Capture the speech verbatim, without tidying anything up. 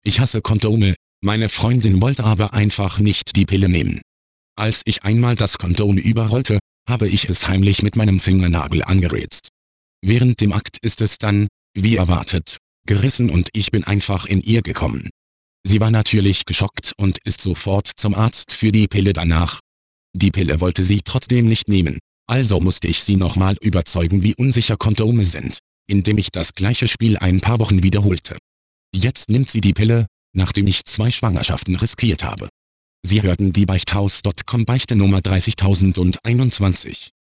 Ich hasse Kondome, meine Freundin wollte aber einfach nicht die Pille nehmen. Als ich einmal das Kondom überrollte, habe ich es heimlich mit meinem Fingernagel angerätzt. Während dem Akt ist es dann, wie erwartet, gerissen und ich bin einfach in ihr gekommen. Sie war natürlich geschockt und ist sofort zum Arzt für die Pille danach. Die Pille wollte sie trotzdem nicht nehmen, also musste ich sie nochmal überzeugen, wie unsicher Kondome sind, indem ich das gleiche Spiel ein paar Wochen wiederholte. Jetzt nimmt sie die Pille, nachdem ich zwei Schwangerschaften riskiert habe. Sie hörten die Beichthaus Punkt com Beichte Nummer dreißigtausendeinundzwanzig.